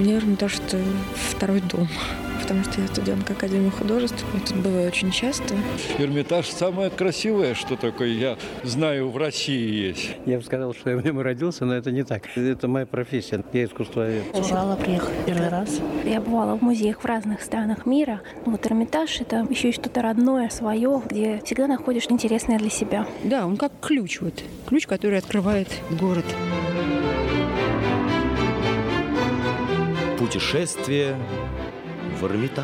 Мне Эрмитаж — это второй дом, потому что я студентка Академии художеств. Я тут бываю очень часто. Эрмитаж самое красивое, что такое, я знаю, в России есть. Я бы сказал, что я в нем родился, но это не так. Это моя профессия. Я искусствовед. Урала приехала первый раз. Я бывала в музеях в разных странах мира. Вот Эрмитаж — это еще и что-то родное, свое, где всегда находишь интересное для себя. Да, он как ключ, ключ, который открывает город. Путешествие в Эрмитаж.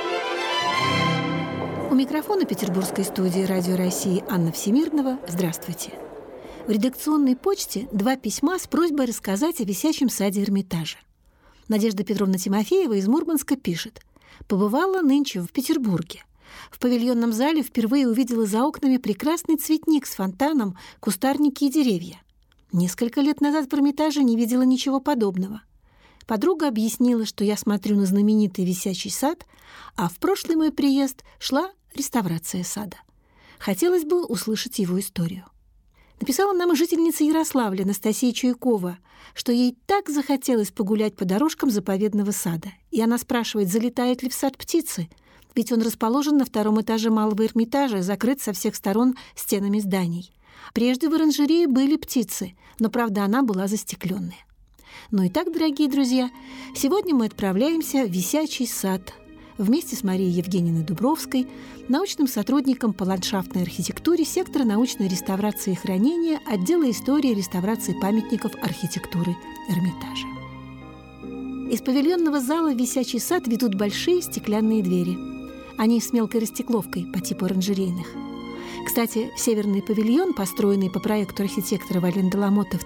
У микрофона петербургской студии «Радио России» Анна Всемирнова. Здравствуйте. В редакционной почте 2 письма с просьбой рассказать о висячем саде Эрмитажа. Надежда Петровна Тимофеева из Мурманска пишет: «Побывала нынче в Петербурге. В павильонном зале впервые увидела за окнами прекрасный цветник с фонтаном, кустарники и деревья. Несколько лет назад в Эрмитаже не видела ничего подобного. Подруга объяснила, что я смотрю на знаменитый висячий сад, а в прошлый мой приезд шла реставрация сада. Хотелось бы услышать его историю». Написала нам жительница Ярославля Анастасия Чуйкова, что ей так захотелось погулять по дорожкам заповедного сада. И она спрашивает, залетают ли в сад птицы, ведь он расположен на 2-м этаже Малого Эрмитажа, закрыт со всех сторон стенами зданий. Прежде в оранжерее были птицы, но, правда, она была застекленная. Ну и так, дорогие друзья, сегодня мы отправляемся в висячий сад вместе с Марией Евгеньевной Дубровской, научным сотрудником по ландшафтной архитектуре сектора научной реставрации и хранения отдела истории и реставрации памятников архитектуры Эрмитажа. Из павильонного зала в висячий сад ведут большие стеклянные двери. Они с мелкой растекловкой по типу оранжерейных. Кстати, северный павильон, построенный по проекту архитектора Вален де Ламотта в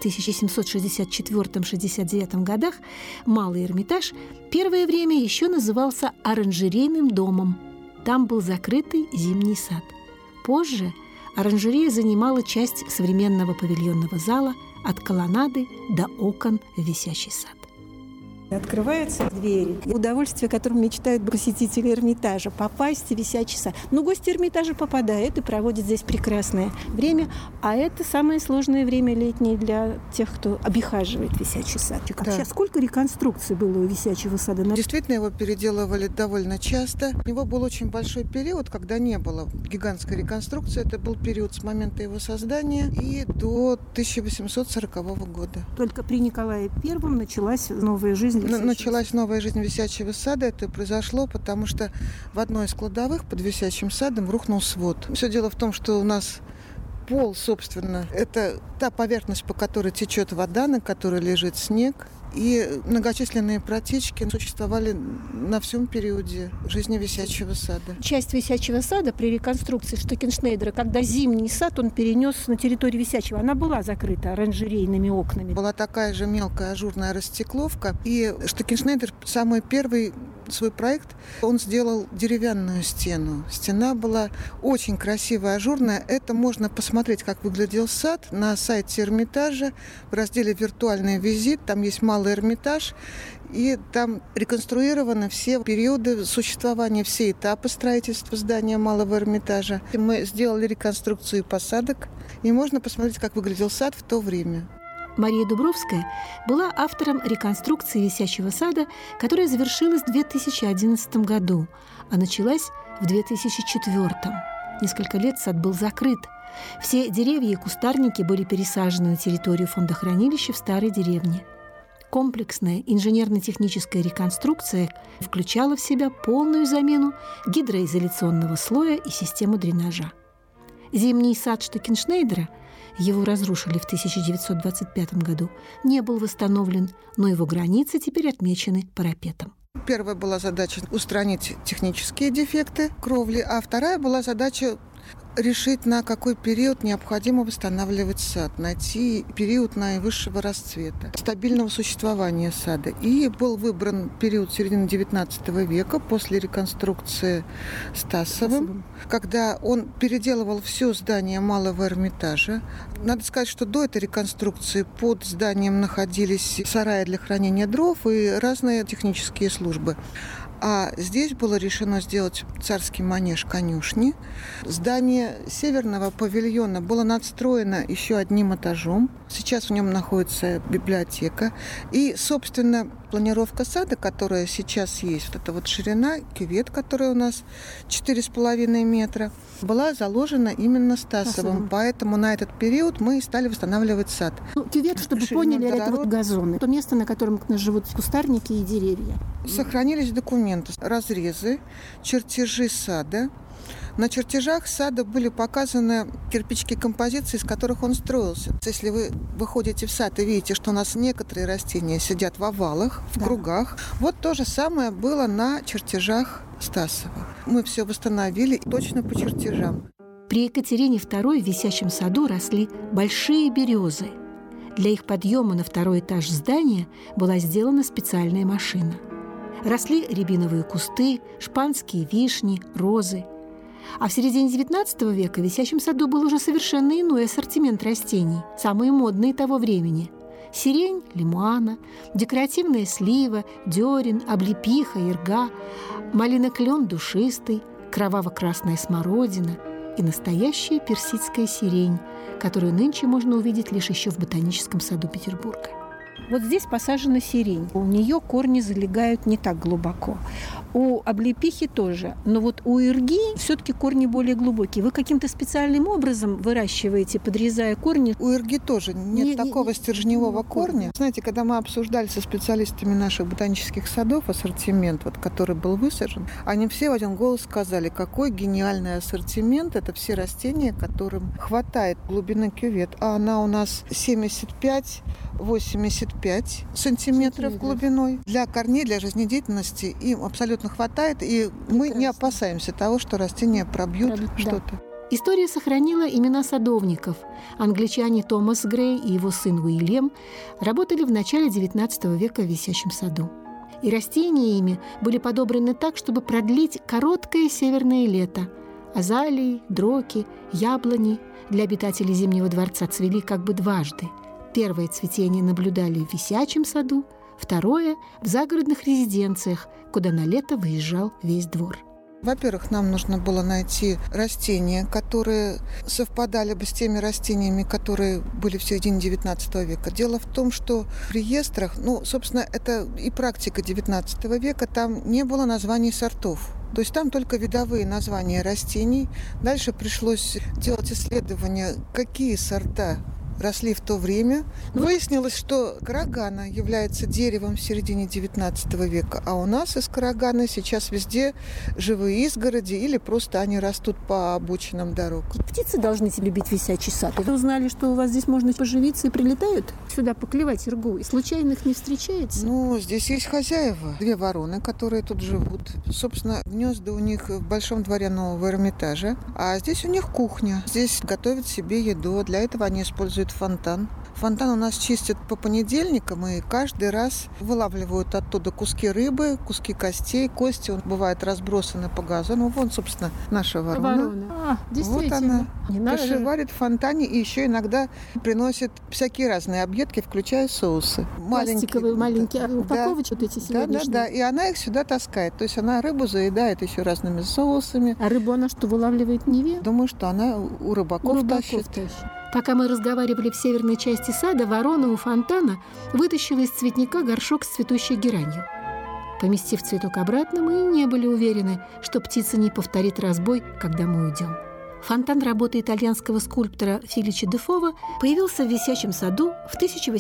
1764-69 годах, Малый Эрмитаж, первое время еще назывался оранжерейным домом. Там был закрытый зимний сад. Позже оранжерея занимала часть современного павильонного зала от колоннады до окон в висячий сад. Открываются двери. Удовольствие, которым мечтают посетители Эрмитажа – попасть в висячий сад. Но гости Эрмитажа попадают и проводят здесь прекрасное время. А это самое сложное время летнее для тех, кто обихаживает висячий сад. Да. Сейчас сколько реконструкций было у висячего сада? Действительно, его переделывали довольно часто. У него был очень большой период, когда не было гигантской реконструкции. Это был период с момента его создания и до 1840 года. Только при Николае I началась новая жизнь. Началась новая жизнь висячего сада. Это произошло, потому что в одной из кладовых под висячим садом рухнул свод. Все дело в том, что у нас пол, собственно, это та поверхность, по которой течет вода, на которой лежит снег. И многочисленные протечки существовали на всем периоде жизни висячего сада. Часть висячего сада при реконструкции Штекеншнейдера, когда зимний сад он перенес на территорию висячего, она была закрыта оранжерейными окнами. Была такая же мелкая ажурная растекловка. И Штекеншнейдер, самый первый свой проект, он сделал деревянную стену. Стена была очень красивая, ажурная. Это можно посмотреть, как выглядел сад на сайте Эрмитажа в разделе «Виртуальный визит». Там есть Малый Эрмитаж, и там реконструированы все периоды существования, все этапы строительства здания Малого Эрмитажа. Мы сделали реконструкцию посадок, и можно посмотреть, как выглядел сад в то время. Мария Дубровская была автором реконструкции висячего сада, которая завершилась в 2011 году, а началась в 2004. Несколько лет сад был закрыт. Все деревья и кустарники были пересажены на территорию фондохранилища в старой деревне. Комплексная инженерно-техническая реконструкция включала в себя полную замену гидроизоляционного слоя и систему дренажа. Зимний сад Штекеншнейдера, его разрушили в 1925 году, не был восстановлен, но его границы теперь отмечены парапетом. Первая была задача устранить технические дефекты кровли, а вторая была задача решить, на какой период необходимо восстанавливать сад, найти период наивысшего расцвета, стабильного существования сада. И был выбран период середины XIX века после реконструкции Стасовым, когда он переделывал все здание Малого Эрмитажа. Надо сказать, что до этой реконструкции под зданием находились сараи для хранения дров и разные технические службы. А здесь было решено сделать царский манеж конюшни. Здание северного павильона было надстроено еще одним этажом. Сейчас в нем находится библиотека. И, собственно, планировка сада, которая сейчас есть, вот эта вот ширина, кювет, который у нас 4,5 метра, была заложена именно Стасовым. Поэтому на этот период мы стали восстанавливать сад. Кювет, чтобы поняли, это вот газоны. То место, на котором живут кустарники и деревья. Сохранились документы, разрезы, чертежи сада. На чертежах сада были показаны кирпичики композиции, из которых он строился. Если вы выходите в сад и видите, что у нас некоторые растения сидят в овалах, в кругах, вот то же самое было на чертежах Стасова. Мы все восстановили точно по чертежам. При Екатерине II в висячем саду росли большие березы. Для их подъема на второй этаж здания была сделана специальная машина. Росли рябиновые кусты, шпанские вишни, розы. А в середине XIX века в висячем саду был уже совершенно иной ассортимент растений, самые модные того времени. Сирень, лимуана, декоративная слива, дерен, облепиха, ирга, малиноклен душистый, кроваво-красная смородина и настоящая персидская сирень, которую нынче можно увидеть лишь еще в ботаническом саду Петербурга. Вот здесь посажена сирень. У нее корни залегают не так глубоко. У облепихи тоже. Но вот у ирги все-таки корни более глубокие. Вы каким-то специальным образом выращиваете, подрезая корни? У ирги тоже нет такого стержневого корня. Знаете, когда мы обсуждали со специалистами наших ботанических садов ассортимент, вот, который был высажен, они все в один голос сказали, какой гениальный ассортимент. Это все растения, которым хватает глубины кювет. А она у нас 75-85 сантиметров глубиной. Для корней, для жизнедеятельности им абсолютно хватает, и мы не опасаемся того, что растения пробьют что-то. История сохранила имена садовников. Англичане Томас Грей и его сын Уильям работали в начале XIX века в висячем саду. И растения ими были подобраны так, чтобы продлить короткое северное лето. Азалии, дроки, яблони для обитателей Зимнего дворца цвели как бы дважды. Первое цветение наблюдали в висячем саду, второе – в загородных резиденциях, куда на лето выезжал весь двор. Во-первых, нам нужно было найти растения, которые совпадали бы с теми растениями, которые были в середине XIX века. Дело в том, что в реестрах, собственно, это и практика XIX века, там не было названий сортов. То есть там только видовые названия растений. Дальше пришлось делать исследования, какие сорта росли в то время. Выяснилось, что карагана является деревом в середине XIX века, а у нас из карагана сейчас везде живые изгороди или просто они растут по обочинам дорог. Птицы должны любить висячий сад. Вы узнали, что у вас здесь можно поживиться и прилетают сюда поклевать иргу, и случайно их не встречается? Здесь есть хозяева. 2 вороны, которые тут живут. Собственно, гнезда у них в Большом дворе Нового Эрмитажа, а здесь у них кухня. Здесь готовят себе еду. Для этого они используют фонтан. Фонтан у нас чистят по понедельникам, и каждый раз вылавливают оттуда куски рыбы, куски костей. Кости бывают разбросаны по газону. Вон, собственно, наша ворона. Действительно. Вот она кашеварит в фонтане и еще иногда приносит всякие разные объедки, включая соусы. Пластиковые маленькие упаковочки вот эти сегодняшние. Да. И она их сюда таскает. То есть она рыбу заедает еще разными соусами. А рыбу она что, вылавливает в Неве? Думаю, что она у рыбаков тащит. Пока мы разговаривали в северной части сада, ворона у фонтана вытащила из цветника горшок с цветущей геранью. Поместив цветок обратно, мы не были уверены, что птица не повторит разбой, когда мы уйдем. Фонтан работы итальянского скульптора Феличи де Фова появился в висячем саду в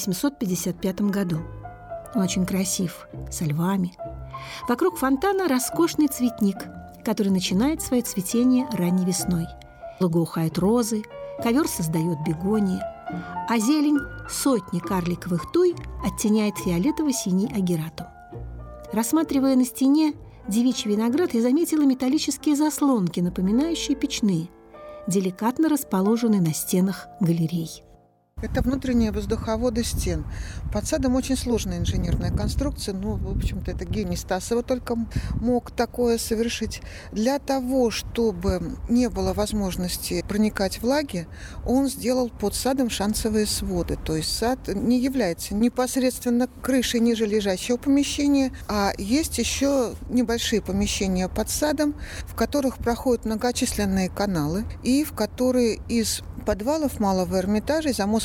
1855 году. Он очень красив, со львами. Вокруг фонтана роскошный цветник, который начинает свое цветение ранней весной. Благоухают розы, ковер создает бегония, а зелень сотни карликовых туй оттеняет фиолетово-синий агератум. Рассматривая на стене девичий виноград, я заметила металлические заслонки, напоминающие печные, деликатно расположенные на стенах галерей. Это внутренние воздуховоды стен. Под садом очень сложная инженерная конструкция. В общем-то, это гений Стасова только мог такое совершить. Для того, чтобы не было возможности проникать влаги, он сделал под садом шансовые своды. То есть сад не является непосредственно крышей ниже лежащего помещения, а есть еще небольшие помещения под садом, в которых проходят многочисленные каналы и в которые из подвалов Малого Эрмитажа, из Амосовского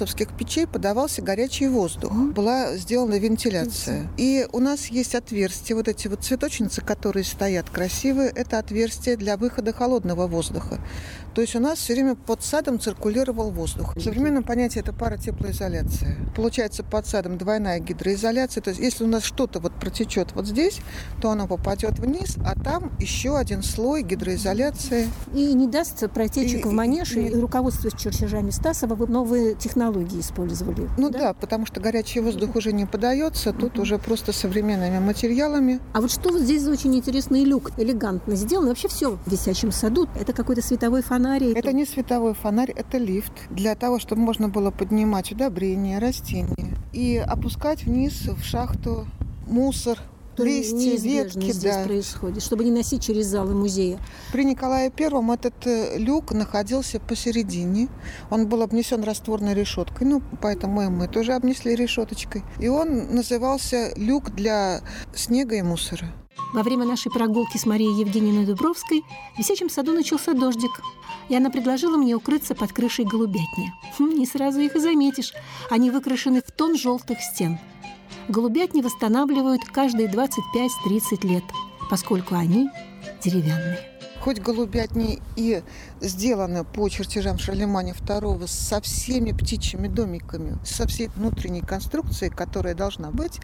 эрмитажевских печей подавался горячий воздух. Была сделана вентиляция. И у нас есть отверстия, вот эти вот цветочницы, которые стоят красивые, это отверстия для выхода холодного воздуха. То есть у нас все время под садом циркулировал воздух. В современном понятии это паратеплоизоляция. Получается под садом двойная гидроизоляция. То есть если у нас что-то вот протечет вот здесь, то оно попадет вниз, а там еще один слой гидроизоляции. И не даст протечек в манеж, и руководствуясь чертежами Стасова, вы новые технологии использовали. Ну да, потому что горячий воздух уже не подается, тут уже просто современными материалами. А вот что вот здесь за очень интересный люк, элегантно сделан. Вообще все в висячем саду. Это какой-то световой фонарь. Это не световой фонарь, это лифт. Для того, чтобы можно было поднимать удобрения, растения и опускать вниз в шахту мусор, листья, ветки. Здесь происходит, чтобы не носить через залы музея. При Николае Первом этот люк находился посередине. Он был обнесен растворной решеткой, поэтому мы тоже обнесли решеточкой. И он назывался люк для снега и мусора. Во время нашей прогулки с Марией Евгеньевной Дубровской в висячем саду начался дождик, и она предложила мне укрыться под крышей голубятни. Не сразу их и заметишь. Они выкрашены в тон желтых стен. Голубятни восстанавливают каждые 25-30 лет, поскольку они деревянные. Хоть голубятни и сделаны по чертежам Шарлеманя II со всеми птичьими домиками, со всей внутренней конструкцией, которая должна быть,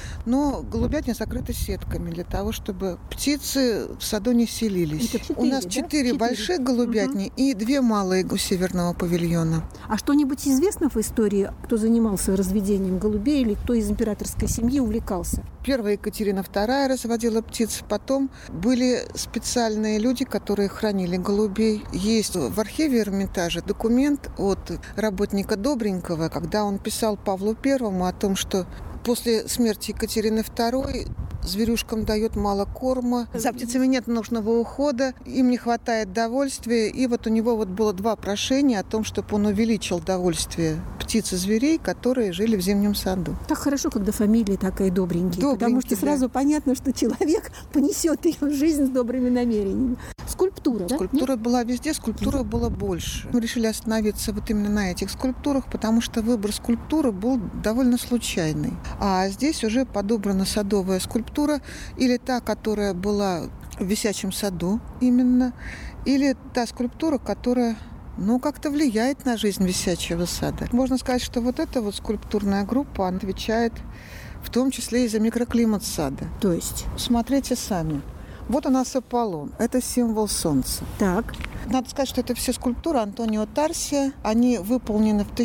но голубятни закрыты сетками для того, чтобы птицы в саду не селились. 4, у нас 4 больших голубятни и 2 малые у северного павильона. А что-нибудь известно в истории, кто занимался разведением голубей или кто из императорской семьи увлекался? Первая Екатерина II разводила птиц, потом были специальные люди, которые хранили голубей. Есть в архиве Эрмитажа документ от работника Добренького, когда он писал Павлу Первому о том, что после смерти Екатерины II зверюшкам дает мало корма, за птицами нет нужного ухода, им не хватает довольствия. И вот у него было 2 прошения о том, чтобы он увеличил довольствие птиц и зверей, которые жили в зимнем саду. Так хорошо, когда фамилия такая добренькая, потому что сразу понятно, что человек понесет ее жизнь с добрыми намерениями. Скульптура, да? Скульптура была везде, скульптура было больше. Мы решили остановиться вот именно на этих скульптурах, потому что выбор скульптуры был довольно случайный. А здесь уже подобрана садовая скульптура, или та, которая была в висячем саду именно, или та скульптура, которая как-то влияет на жизнь висячего сада. Можно сказать, что вот эта вот скульптурная группа отвечает в том числе и за микроклимат сада. То есть? Смотрите сами. Вот у нас Аполлон. Это символ солнца. Так. Надо сказать, что это все скульптуры Антонио Тарсия. Они выполнены в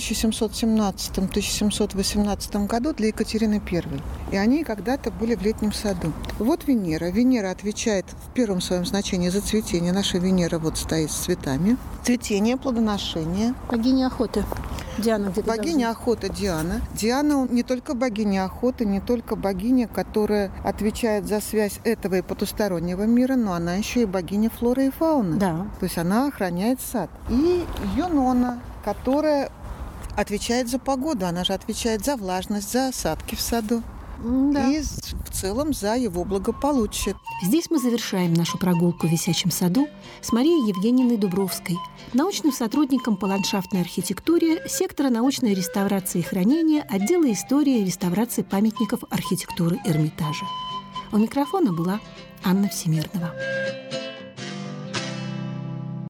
1717-1718 году для Екатерины I. И они когда-то были в летнем саду. Вот Венера. Венера отвечает в первом своем значении за цветение. Наша Венера вот стоит с цветами. Цветение, плодоношение. Богиня охоты. Диана где-то богиня охоты Диана. Диана не только богиня охоты, не только богиня, которая отвечает за связь этого и потустороннего мира, но она еще и богиня флоры и фауны. Да. То есть она охраняет сад. И Юнона, которая отвечает за погоду. Она же отвечает за влажность, за осадки в саду. Да. И в целом за его благополучие. Здесь мы завершаем нашу прогулку в висячем саду с Марией Евгеньевной Дубровской, научным сотрудником по ландшафтной архитектуре сектора научной реставрации и хранения отдела истории и реставрации памятников архитектуры Эрмитажа. У микрофона была Анна Всемирнова.